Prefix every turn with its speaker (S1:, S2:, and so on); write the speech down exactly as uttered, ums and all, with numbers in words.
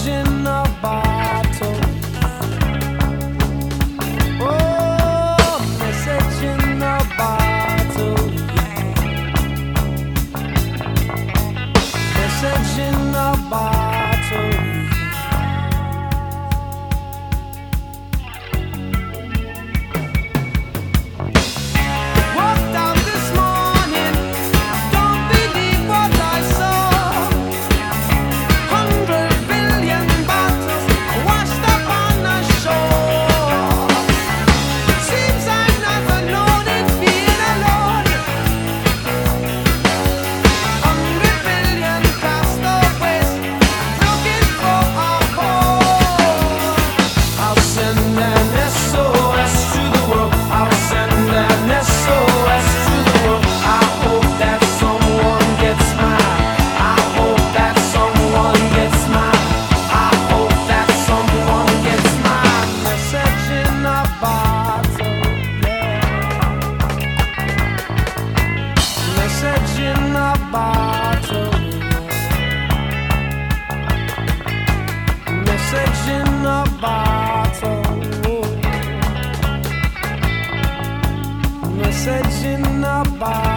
S1: Message in a bottle. Oh, message in a bottle. Message in a bottle. Walked out this morning, don't believe what I saw. Hundred billion bottles washed up on the shore. Seems I've never known it being alone. Hundred billion castaways looking for a home. I'll send an S O S to the world. I'll send an S O S to the world. I hope that someone gets mine. I hope that someone gets mine. I hope that someone gets mine. Message in a bottle, yeah. Message in a bottle, yeah. Message in a bottle. Message in a bottle.